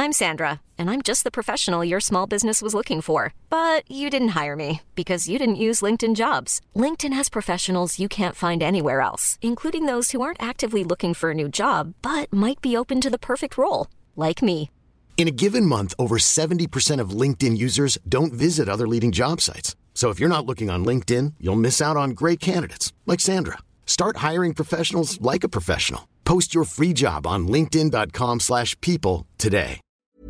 I'm Sandra, and I'm just the professional your small business was looking for. But you didn't hire me because you didn't use LinkedIn Jobs. LinkedIn has professionals you can't find anywhere else, including those who aren't actively looking for a new job, but might be open to the perfect role, like me. In a given month, over 70% of LinkedIn users don't visit other leading job sites. So if you're not looking on LinkedIn, you'll miss out on great candidates like Sandra. Start hiring professionals like a professional. Post your free job on linkedin.com/people today.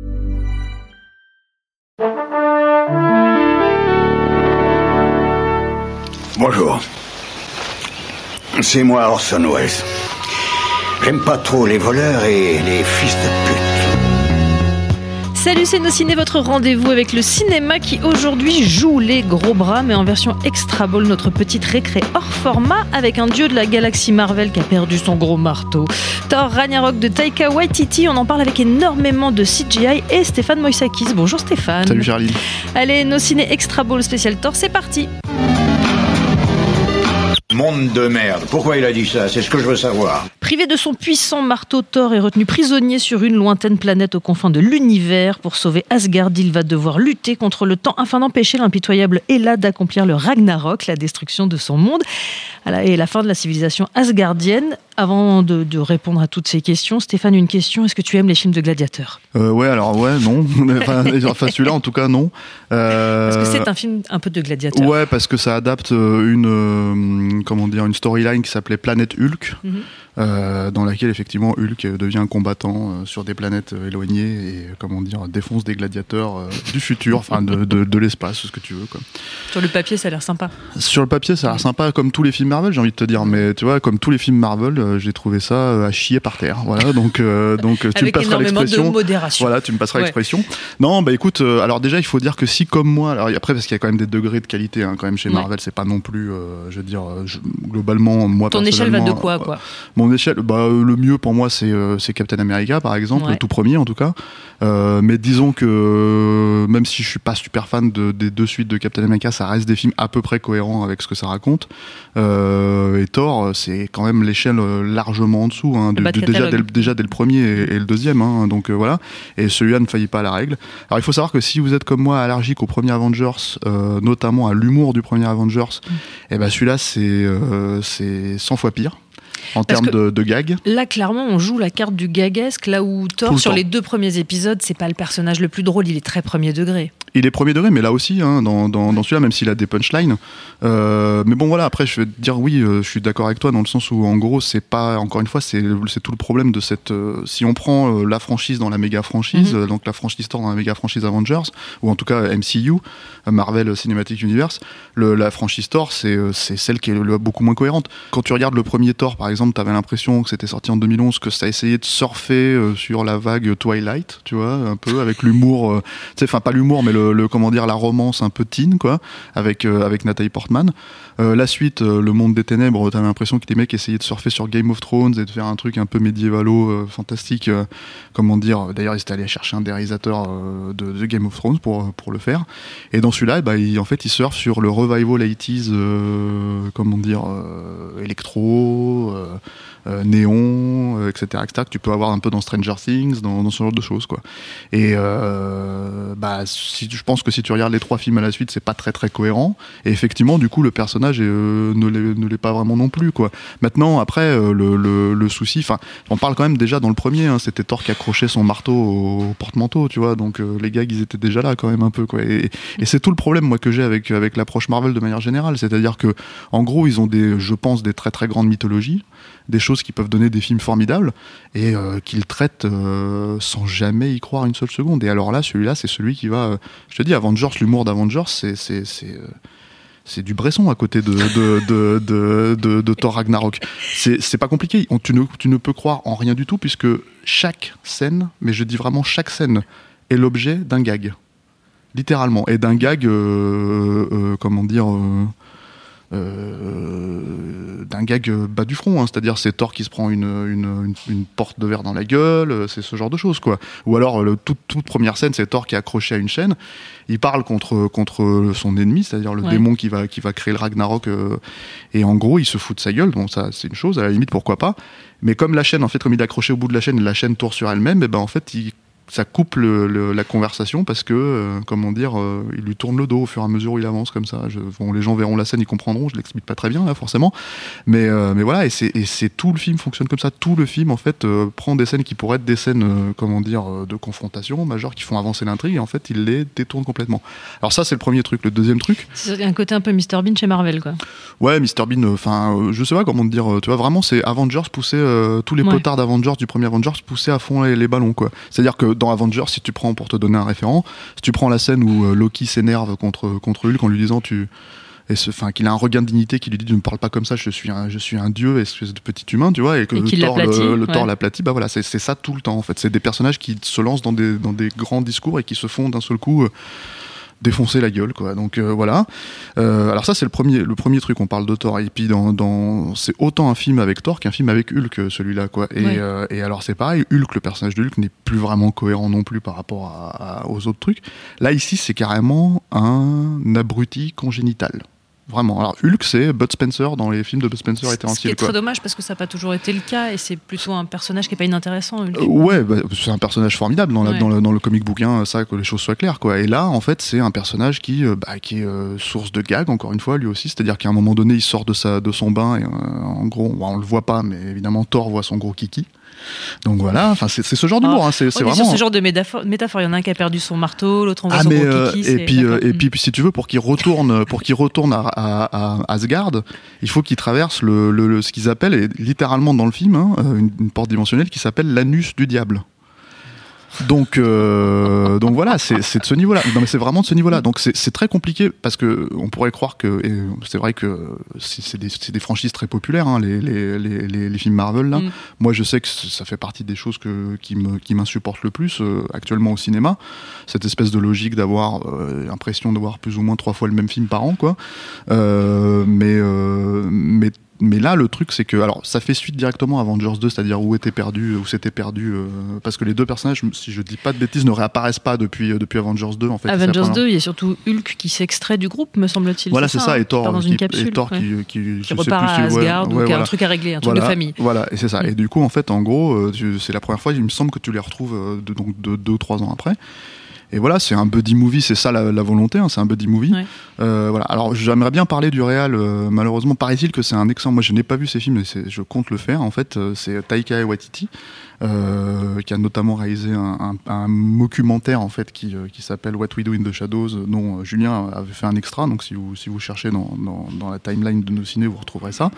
Bonjour. C'est moi Orson Welles. J'aime pas trop les voleurs et les fils de pute. Salut, c'est Nos Ciné, votre rendez-vous avec le cinéma qui aujourd'hui joue les gros bras, mais en version extra ball, notre petite récré hors format avec un dieu de la galaxie Marvel qui a perdu son gros marteau. Thor Ragnarok de Taika Waititi, on en parle avec énormément de CGI et Stéphane Moïsakis. Bonjour Stéphane. Salut Charlie. Allez, Nos Ciné extra ball spécial Thor, c'est parti. Monde de merde. Pourquoi il a dit ça? C'est ce que je veux savoir. Privé de son puissant marteau, Thor est retenu prisonnier sur une lointaine planète aux confins de l'univers. Pour sauver Asgard, il va devoir lutter contre le temps afin d'empêcher l'impitoyable Hela d'accomplir le Ragnarok, la destruction de son monde et la fin de la civilisation asgardienne. Avant de répondre à toutes ces questions, Stéphane, une question. Est-ce que tu aimes les films de gladiateurs ? Non. Enfin, celui-là, en tout cas, non. Parce que c'est un film un peu de gladiateurs. Ouais, parce que ça adapte une storyline qui s'appelait Planète Hulk, dans laquelle, effectivement, Hulk devient un combattant sur des planètes éloignées et, défonce des gladiateurs du futur, enfin, de l'espace, ce que tu veux, quoi. Sur le papier, ça a l'air sympa. Sur le papier, ça a l'air sympa, comme tous les films Marvel, j'ai envie de te dire. Mais tu vois, comme tous les films Marvel, j'ai trouvé ça à chier par terre. Voilà, donc tu me passeras l'expression. De modération. Voilà, tu me passeras l'expression. Non, bah écoute, alors déjà, il faut dire que si comme moi, alors après parce qu'il y a quand même des degrés de qualité, quand même chez Marvel, c'est pas non plus, globalement, moi ton échelle va de quoi Mon échelle, le mieux pour moi, c'est Captain America, par exemple, le tout premier en tout cas. Mais disons que même si je suis pas super fan des deux suites de Captain America, ça reste des films à peu près cohérents avec ce que ça raconte. Et Thor, c'est quand même l'échelle largement en dessous, déjà dès le premier et le deuxième, donc voilà. Et celui-là ne faillit pas à la règle. Alors il faut savoir que si vous êtes comme moi allergique au premier Avengers, notamment à l'humour du premier Avengers, et ben celui-là c'est 100 fois pire. En termes de gags. Là, clairement, on joue la carte du gagesque, là où Thor, sur les 2 premiers épisodes, c'est pas le personnage le plus drôle, il est très premier degré. Il est premier degré, mais là aussi, dans celui-là, même s'il a des punchlines. Mais bon, voilà, après, je vais te dire, oui, je suis d'accord avec toi, dans le sens où, en gros, c'est pas, encore une fois, c'est tout le problème de cette. Si on prend la franchise dans la méga franchise, donc la franchise Thor dans la méga franchise Avengers, ou en tout cas MCU, Marvel Cinematic Universe, la franchise Thor, c'est celle qui est beaucoup moins cohérente. Quand tu regardes le premier Thor, par exemple, t'avais l'impression que c'était sorti en 2011, que ça a essayé de surfer sur la vague Twilight, tu vois, un peu avec l'humour, enfin pas l'humour, mais la romance un peu teen, quoi, avec Nathalie Portman. La suite, Le Monde des Ténèbres, t'avais l'impression que les mecs essayaient de surfer sur Game of Thrones et de faire un truc un peu médiévalo, fantastique, d'ailleurs ils étaient allés chercher un des réalisateurs de Game of Thrones pour le faire. Et dans celui-là, il surfe sur le revival 80s, électro, néon, etc., que tu peux avoir un peu dans Stranger Things, dans ce genre de choses, quoi. Et je pense que si tu regardes les 3 films à la suite, c'est pas très très cohérent. Et effectivement, du coup, le personnage ne l'est pas vraiment non plus, quoi. Maintenant, après, le souci, enfin, on parle quand même déjà dans le premier, c'était Thor qui accrochait son marteau au porte-manteau, tu vois. Donc les gags, ils étaient déjà là quand même un peu, quoi. Et c'est tout le problème, moi, que j'ai avec l'approche Marvel de manière générale, c'est-à-dire que, en gros, ils ont je pense, des très très grandes mythologies, des choses qui peuvent donner des films formidables et qu'ils traitent sans jamais y croire une seule seconde. Et alors là, celui-là, c'est celui qui va... je te dis, Avengers, l'humour d'Avengers, c'est du Bresson à côté de Thor Ragnarok. C'est pas compliqué. Tu ne peux croire en rien du tout puisque chaque scène, mais je dis vraiment chaque scène, est l'objet d'un gag. Littéralement. Et d'un gag, d'un gag bas du front, c'est-à-dire c'est Thor qui se prend une porte de verre dans la gueule, c'est ce genre de choses, quoi. Ou alors toute première scène, c'est Thor qui est accroché à une chaîne, il parle contre son ennemi, c'est-à-dire le démon qui va créer le Ragnarok, et en gros il se fout de sa gueule. Bon, ça c'est une chose, à la limite pourquoi pas, mais comme la chaîne, en fait, comme il est accroché au bout de la chaîne tourne sur elle-même, et ben en fait ça coupe la conversation parce que, comment dire, il lui tourne le dos au fur et à mesure où il avance comme ça. Bon, les gens verront la scène, ils comprendront. Je l'explique pas très bien là, forcément, mais voilà. Et c'est tout le film fonctionne comme ça. Tout le film en fait prend des scènes qui pourraient être des scènes, comment dire, de confrontation majeure qui font avancer l'intrigue et en fait il les détourne complètement. Alors ça c'est le premier truc. Le deuxième truc, c'est un côté un peu Mr Bean chez Marvel, quoi. Ouais, Mr Bean. Enfin, je sais pas comment te dire. Tu vois, vraiment, c'est Avengers pousser tous les potards d'Avengers du premier Avengers pousser à fond les ballons, quoi. C'est-à-dire que dans Avengers, si tu prends, pour te donner un référent, si tu prends la scène où Loki s'énerve contre Hulk en lui disant qu'il a un regain de dignité, qui lui dit ne me parle pas comme ça, je suis un dieu, espèce de petit humain, tu vois, et que Thor l'aplatit, bah voilà, c'est ça tout le temps en fait. C'est des personnages qui se lancent dans des grands discours et qui se font d'un seul coup défoncer la gueule, quoi. Donc voilà. Alors ça c'est le premier truc. On parle de Thor et puis c'est autant un film avec Thor qu'un film avec Hulk, celui-là, quoi. Et alors c'est pareil, Hulk, le personnage de Hulk n'est plus vraiment cohérent non plus par rapport aux autres trucs. Là ici c'est carrément un abruti congénital. Vraiment. Alors Hulk, c'est Bud Spencer dans les films de Bud Spencer et Terence Hill. Ce qui est très dommage parce que ça n'a pas toujours été le cas et c'est plutôt un personnage qui n'est pas inintéressant. Ouais, c'est un personnage formidable dans le comic bouquin, ça, que les choses soient claires, quoi. Et là, en fait, c'est un personnage qui est source de gag, encore une fois, lui aussi. C'est-à-dire qu'à un moment donné, il sort de son bain et en gros, on le voit pas, mais évidemment, Thor voit son gros kiki. Donc voilà, enfin c'est ce genre d'humour, hein, c'est vraiment sur ce genre de métaphore. Il y en a un qui a perdu son marteau, l'autre on voit son gros kiki. Et puis si tu veux, pour qu'il retourne à Asgard, il faut qu'il traverse ce qu'ils appellent, et littéralement dans le film, hein, une porte dimensionnelle qui s'appelle l'anus du diable. Donc voilà, c'est de ce niveau-là. Non mais c'est vraiment de ce niveau-là. Donc c'est très compliqué parce que on pourrait croire que, et c'est vrai que c'est des franchises très populaires, hein, les films Marvel là. Moi je sais que ça fait partie des choses qui m'insupportent le plus actuellement au cinéma. Cette espèce de logique d'avoir l'impression de voir plus ou moins 3 fois le même film par an, quoi. Mais là, le truc, c'est que, alors, ça fait suite directement à Avengers 2, c'est-à-dire où c'était perdu, parce que les deux personnages, si je dis pas de bêtises, ne réapparaissent pas depuis Avengers 2, en fait. Avengers 2, il y a surtout Hulk qui s'extrait du groupe, me semble-t-il. Voilà, c'est ça, et Thor, dans une capsule, qui repart à Asgard, donc un truc à régler, un truc de famille. Voilà, et c'est ça. Et du coup, en fait, en gros, c'est la première fois, il me semble que tu les retrouves donc 2 ou 3 ans après. Et voilà, c'est un buddy movie, c'est ça la volonté, hein, c'est un buddy movie. Ouais. Voilà. Alors j'aimerais bien parler du réal, malheureusement paraît-il que c'est un excellent, moi je n'ai pas vu ces films, mais je compte le faire en fait, c'est Taika Waititi, qui a notamment réalisé un documentaire en fait qui s'appelle What We Do in the Shadows, dont Julien avait fait un extra, donc si vous cherchez dans la timeline de nos ciné, vous retrouverez ça.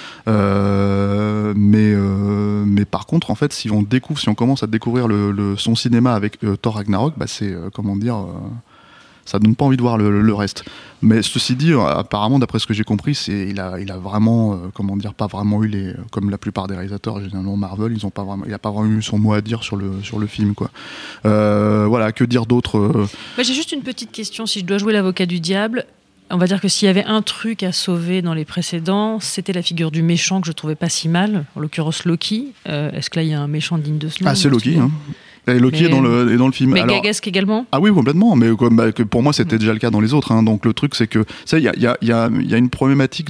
Mais par contre, en fait, si on commence à découvrir son cinéma avec Thor Ragnarok, bah c'est ça donne pas envie de voir le reste. Mais ceci dit, apparemment, d'après ce que j'ai compris, il a vraiment, pas vraiment eu comme la plupart des réalisateurs, généralement Marvel, il a pas vraiment eu son mot à dire sur le film, quoi. Voilà, que dire d'autre J'ai juste une petite question, si je dois jouer l'avocat du diable. On va dire que s'il y avait un truc à sauver dans les précédents, c'était la figure du méchant que je trouvais pas si mal, en l'occurrence Loki. Est-ce que là il y a un méchant digne de ce nom? Ah, c'est Loki, hein. Et Loki est dans le film. Mais Gagasque également. Ah oui, complètement. Mais pour moi, c'était déjà le cas dans les autres, hein. Donc le truc, c'est que il y a une problématique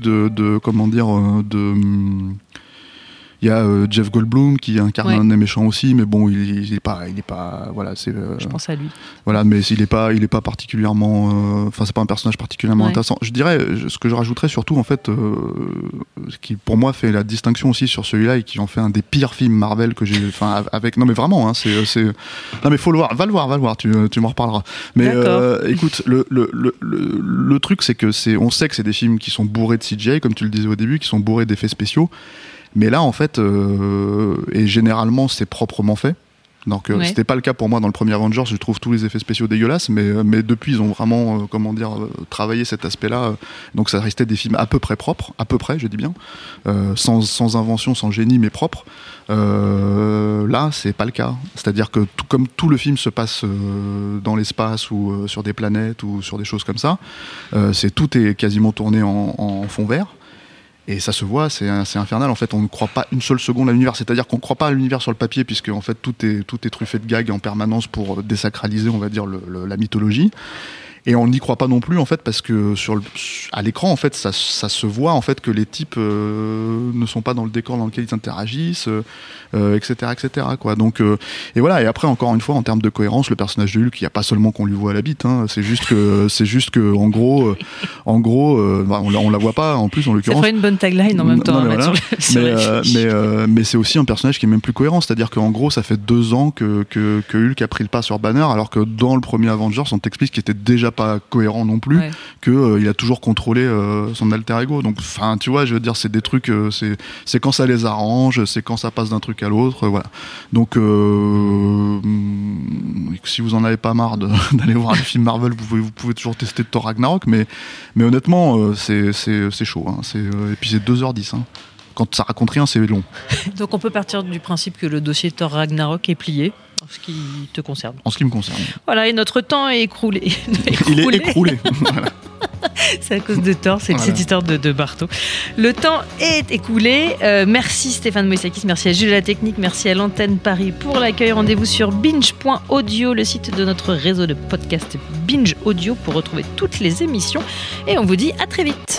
il y a Jeff Goldblum qui incarne un des méchants aussi, mais bon, il est pas, voilà, c'est. Je pense à lui. Voilà, mais il est pas particulièrement, c'est pas un personnage particulièrement intéressant. Je dirais, ce que je rajouterais surtout, en fait, ce qui pour moi fait la distinction aussi sur celui-là et qui en fait un des pires films Marvel que j'ai, avec, non mais vraiment, hein, non mais faut le voir, va le voir, tu m'en reparleras. Mais écoute, le truc, c'est que on sait que c'est des films qui sont bourrés de CGI, comme tu le disais au début, qui sont bourrés d'effets spéciaux. Mais là, en fait, et généralement, c'est proprement fait. Donc, c'était pas le cas pour moi dans le premier Avengers. Je trouve tous les effets spéciaux dégueulasses, mais depuis, ils ont vraiment, travaillé cet aspect-là. Donc, ça restait des films à peu près propres, je dis bien, sans invention, sans génie, mais propres. Là, c'est pas le cas. C'est-à-dire que comme tout le film se passe dans l'espace ou sur des planètes ou sur des choses comme ça, tout est quasiment tourné en fond vert. Et ça se voit, c'est infernal. En fait, on ne croit pas une seule seconde à l'univers. C'est-à-dire qu'on ne croit pas à l'univers sur le papier, puisque en fait tout est truffé de gags en permanence pour désacraliser, on va dire, la mythologie. Et on n'y croit pas non plus en fait parce que à l'écran en fait ça se voit en fait que les types ne sont pas dans le décor dans lequel ils interagissent, etc. quoi. Donc et voilà. Et après encore une fois en termes de cohérence, le personnage de Hulk, il n'y a pas seulement qu'on lui voit la bite, hein, c'est juste que en gros on la voit pas en plus en l'occurrence. Ça ferait une bonne tagline en même temps. Mais c'est aussi un personnage qui est même plus cohérent, c'est-à-dire qu'en gros ça fait 2 ans que Hulk a pris le pas sur Banner, alors que dans le premier Avengers on t'explique qu'il était déjà pas cohérent non plus, que il a toujours contrôlé son alter ego. Donc enfin tu vois, je veux dire c'est des trucs, c'est quand ça les arrange, c'est quand ça passe d'un truc à l'autre, voilà. Donc si vous en avez pas marre d'aller voir les films Marvel, vous pouvez toujours tester Thor Ragnarok, mais honnêtement c'est chaud, hein. Et puis c'est 2h10, hein. Quand ça raconte rien, c'est long. Donc on peut partir du principe que le dossier Thor Ragnarok est plié, en ce qui te concerne. En ce qui me concerne. Voilà, et notre temps est écroulé. Il est écroulé. Voilà. C'est à cause de Thor, c'est cette histoire de Barto. Le temps est écoulé. Merci Stéphane Moïsakis, merci à Jules la Technique, merci à l'Antenne Paris pour l'accueil. Rendez-vous sur binge.audio, le site de notre réseau de podcast Binge Audio, pour retrouver toutes les émissions. Et on vous dit à très vite.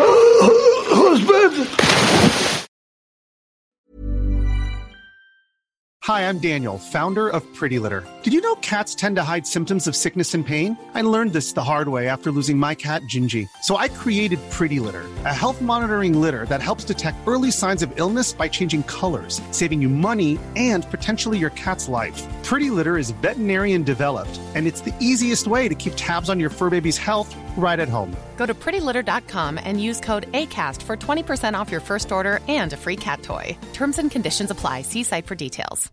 Hi, I'm Daniel, founder of Pretty Litter. Did you know cats tend to hide symptoms of sickness and pain? I learned this the hard way after losing my cat, Gingy. So I created Pretty Litter, a health monitoring litter that helps detect early signs of illness by changing colors, saving you money and potentially your cat's life. Pretty Litter is veterinarian developed, and it's the easiest way to keep tabs on your fur baby's health right at home. Go to prettylitter.com and use code ACAST for 20% off your first order and a free cat toy. Terms and conditions apply. See site for details.